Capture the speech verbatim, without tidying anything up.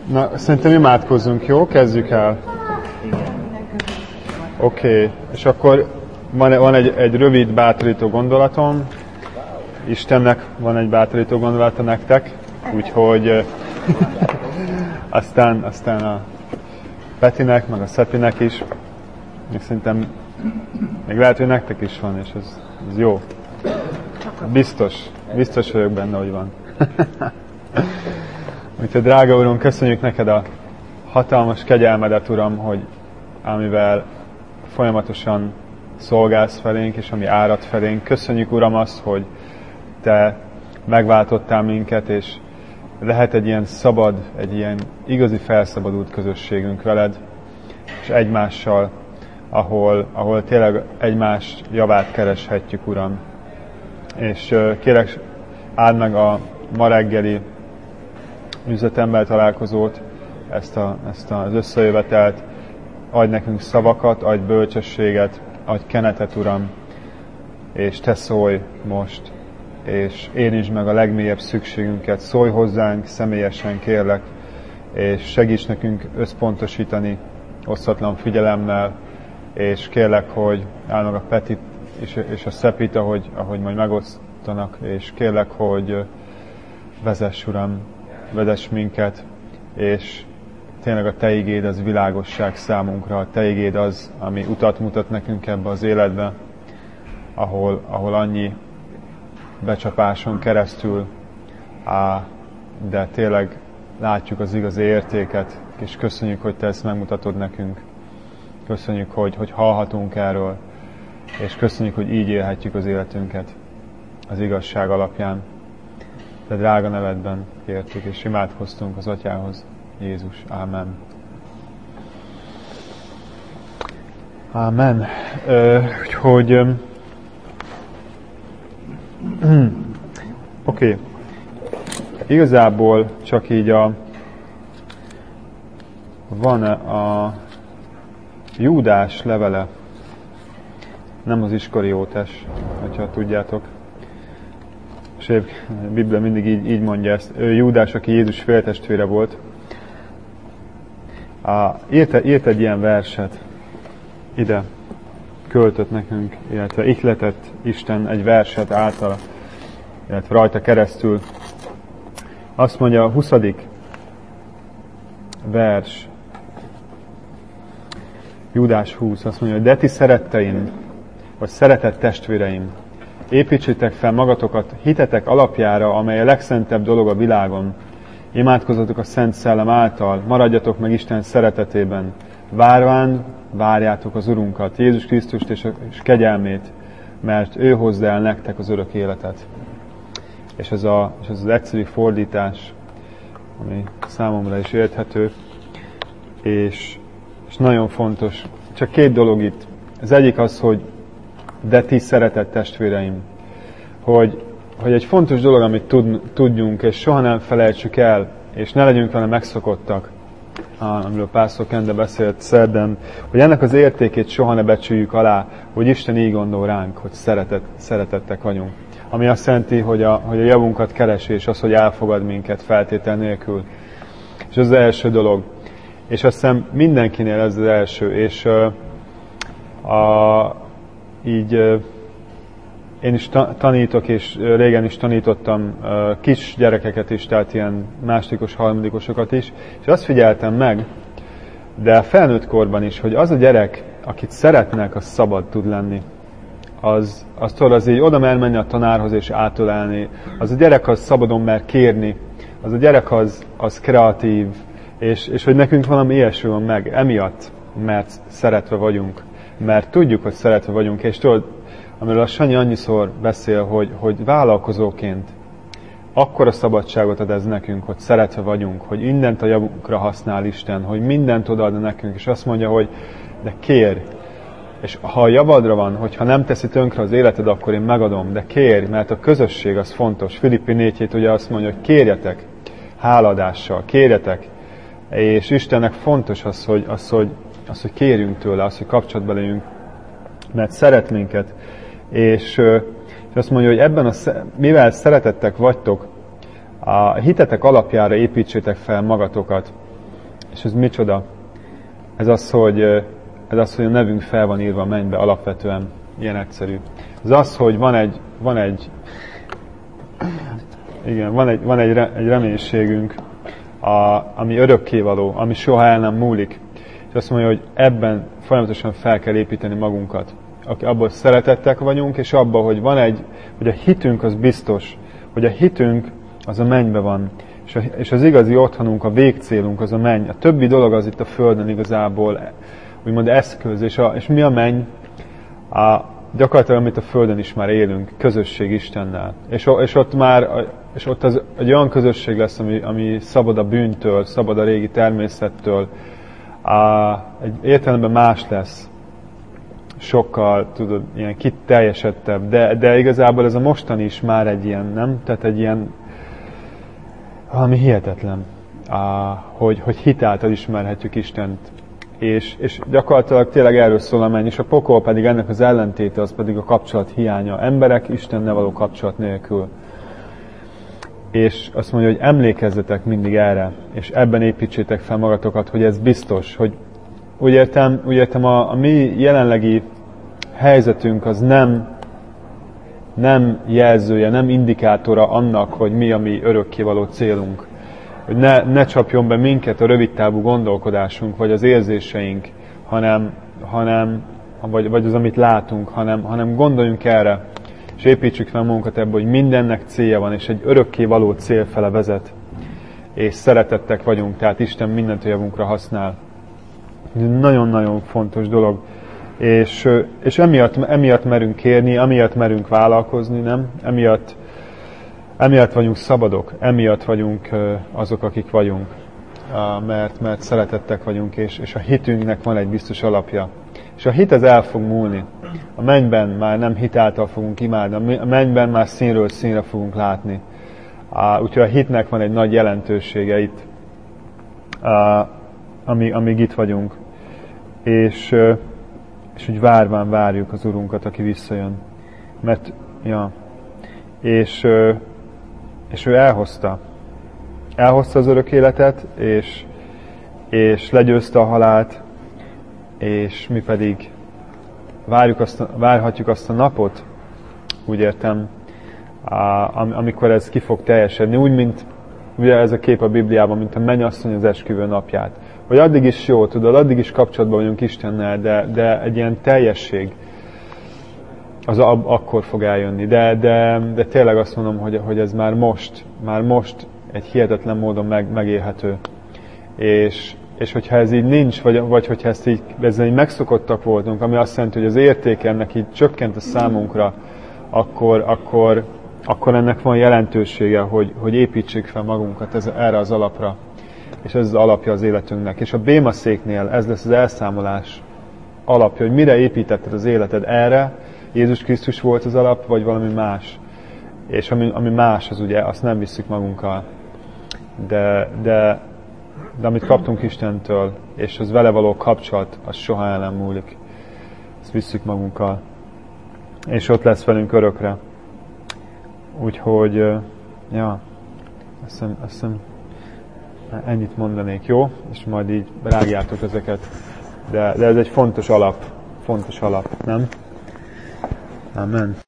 Na, szerintem imádkozzunk, jó? Kezdjük el. Oké, okay. És akkor van, van egy, egy rövid bátorító gondolatom. Istennek van egy bátorító gondolata nektek, úgyhogy aztán, aztán a Petinek, meg a Szepinek is. Még szerintem még lehet, hogy nektek is van, és ez, ez jó. Biztos, biztos vagyok benne, hogy van. Úgyhogy drága Uram, köszönjük neked a hatalmas kegyelmedet, Uram, hogy amivel folyamatosan szolgálsz felénk, és ami árad felénk. Köszönjük, Uram, azt, hogy te megváltottál minket, és lehet egy ilyen szabad, egy ilyen igazi felszabadult közösségünk veled, és egymással, ahol, ahol tényleg egymás javát kereshetjük, Uram. És uh, kérek, áld meg a ma reggeli üzletemmel találkozót, ezt, a, ezt az összejövetelt, adj nekünk szavakat, adj bölcsességet, adj kenetet, Uram, és te szólj most, és érintsd meg a legmélyebb szükségünket, szólj hozzánk személyesen, kérlek, és segíts nekünk összpontosítani osztatlan figyelemmel, és kérlek, hogy áld meg a Petit és, és a Szepit, ahogy, ahogy majd megosztanak, és kérlek, hogy vezess, Uram, vezess minket, és tényleg a Te igéd az világosság számunkra, a Te igéd az, ami utat mutat nekünk ebbe az életbe, ahol, ahol annyi becsapáson keresztül, á, de tényleg látjuk az igazi értéket, és köszönjük, hogy Te ezt megmutatod nekünk. Köszönjük, hogy, hogy hallhatunk erről, és köszönjük, hogy így élhetjük az életünket az igazság alapján. De drága nevedben kértük, és imádkoztunk az Atyához. Jézus. Ámen. Ámen. Úgyhogy Oké. Okay. Igazából csak így a van a Júdás levele, nem az Iskariótes, hogyha tudjátok. És a Biblia mindig így, így mondja ezt. Júdás, aki Jézus féltestvére volt, a, írt, írt egy ilyen verset, ide költött nekünk, illetve ihletett Isten egy verset által, illetve rajta keresztül. Azt mondja a huszadik vers, Júdás húsz, azt mondja, hogy de ti szeretteim, vagy szeretett testvéreim, építsétek fel magatokat hitetek alapjára, amely a legszentebb dolog a világon. Imádkozzatok a Szent Szellem által, maradjatok meg Isten szeretetében. Várván várjátok az Urunkat, Jézus Krisztust és, a, és kegyelmét, mert ő hozza el nektek az örök életet. És ez, a, és ez az egyszerű fordítás, ami számomra is érthető, és, és nagyon fontos. Csak két dolog itt. Az egyik az, hogy de ti szeretett testvéreim, hogy, hogy egy fontos dolog, amit tud, tudjunk, és soha nem felejtsük el, és ne legyünk vele megszokottak, amiről Pásztor Kende beszélt szerdán, hogy ennek az értékét soha ne becsüljük alá, hogy Isten így gondol ránk, hogy szeretet, szeretettek vagyunk. Ami azt jelenti, hogy a, hogy a javunkat keresi, és az, hogy elfogad minket feltétel nélkül. És ez az első dolog. És azt hiszem mindenkinél ez az első. És uh, a, így uh, én is tanítok, és régen is tanítottam uh, kis gyerekeket is, tehát ilyen másodikos, harmadikosokat is, és azt figyeltem meg, de felnőtt korban is, hogy az a gyerek, akit szeretnek, az szabad tud lenni. Az, az tudod, az így oda mer menni a tanárhoz és átölelni. Az a gyerek az szabadon mer kérni. Az a gyerek az, az kreatív. És, és hogy nekünk valami ilyesmi van meg. Emiatt, mert szeretve vagyunk. Mert tudjuk, hogy szeretve vagyunk. És tudod, amiről a Sanyi annyiszor beszél, hogy, hogy vállalkozóként akkora szabadságot ad ez nekünk, hogy szeretve vagyunk, hogy mindent a javunkra használ Isten, hogy mindent odaad nekünk. És azt mondja, hogy de kérj. És ha a javadra van, hogyha nem teszi tönkre az életed, akkor én megadom, de kérj, mert a közösség az fontos. Filippi négy hét ugye azt mondja, hogy kérjetek háladással, kérjetek, és Istennek fontos az, hogy, az, hogy, az, hogy kérjünk tőle, az, hogy kapcsolatba legyünk, mert szeret minket, és, és azt mondja, hogy ebben a, mivel szeretettek vagytok, a hitetek alapjára építsétek fel magatokat. És ez micsoda? Ez az, hogy, ez az, hogy a nevünk fel van írva a mennybe, alapvetően ilyen egyszerű. Ez az, hogy van egy, van egy, igen, van egy, van egy, egy reménységünk, a, ami örökkévaló, ami soha el nem múlik. És azt mondja, hogy ebben folyamatosan fel kell építeni magunkat. Abban szeretettek vagyunk, és abban, hogy van egy, hogy a hitünk az biztos, hogy a hitünk az a mennybe van, és, a, és az igazi otthonunk, a végcélunk az a menny. A többi dolog az itt a földön igazából, úgymond eszköz, és, a, és mi a menny? A, gyakorlatilag, amit a földön is már élünk, közösség Istennel. És, és ott már, és ott az egy olyan közösség lesz, ami, ami szabad a bűntől, szabad a régi természettől, a, egy értelemben más lesz. Sokkal, tudod, ilyen kiteljesettebb, de, de igazából ez a mostani is már egy ilyen, nem? Tehát egy ilyen, valami hihetetlen, a, hogy, hogy hitáltal ismerhetjük Istent. És, és gyakorlatilag tényleg erről szól a menny, és a pokol pedig ennek az ellentéte, az pedig a kapcsolat hiánya. Emberek Istennel való kapcsolat nélkül. És azt mondja, hogy emlékezzetek mindig erre, és ebben építsétek fel magatokat, hogy ez biztos, hogy úgy értem, úgy értem a, a mi jelenlegi helyzetünk az nem, nem jelzője, nem indikátora annak, hogy mi a mi örökkévaló célunk. Hogy ne, ne csapjon be minket a rövidtávú gondolkodásunk, vagy az érzéseink, hanem, hanem vagy, vagy az, amit látunk, hanem, hanem gondoljunk erre, és építsük fel magunkat ebbe, hogy mindennek célja van, és egy örökkévaló cél fele vezet. És szeretettek vagyunk, tehát Isten mindent a javunkra használ. Ez nagyon-nagyon fontos dolog. És, és emiatt, emiatt merünk kérni, emiatt merünk vállalkozni, nem? Emiatt, emiatt vagyunk szabadok, emiatt vagyunk azok, akik vagyunk. Mert, mert szeretettek vagyunk, és, és a hitünknek van egy biztos alapja. És a hit ez el fog múlni. A mennyben már nem hit által fogunk imádni, a mennyben már színről színre fogunk látni. Úgyhogy a hitnek van egy nagy jelentősége itt, amíg, amíg itt vagyunk. És, és úgy várván várjuk az Urunkat, aki visszajön. Mert, ja, és, és ő elhozta. Elhozta az örök életet, és, és legyőzte a halált, és mi pedig várjuk azt, várhatjuk azt a napot, úgy értem, amikor ez ki fog teljesedni. Úgy, mint ugye ez a kép a Bibliában, mint a mennyasszony az esküvő napját. Hogy addig is jó, tudod, addig is kapcsolatban vagyunk Istennel, de, de egy ilyen teljesség az ab, akkor fog eljönni. De, de, de tényleg azt mondom, hogy, hogy ez már most, már most egy hihetetlen módon meg, megélhető. És, és hogyha ez így nincs, vagy, vagy hogyha ezt így, ezzel így megszokottak voltunk, ami azt jelenti, hogy az értéke ennek így csökkent a számunkra, akkor, akkor, akkor ennek van jelentősége, hogy, hogy építsük fel magunkat ez, erre az alapra. És ez az alapja az életünknek. És a bémaszéknél ez lesz az elszámolás alapja, hogy mire építetted az életed erre, Jézus Krisztus volt az alap, vagy valami más. És ami, ami más, az ugye, azt nem visszük magunkkal. De, de, de amit kaptunk Istentől, és az vele való kapcsolat, az soha el nem múlik. Ezt visszük magunkkal. És ott lesz velünk örökre. Úgyhogy, ja, azt hiszem, azt hiszem ennyit mondanék, jó? És majd így rágjátok ezeket. De, de ez egy fontos alap, fontos alap, nem? Amen.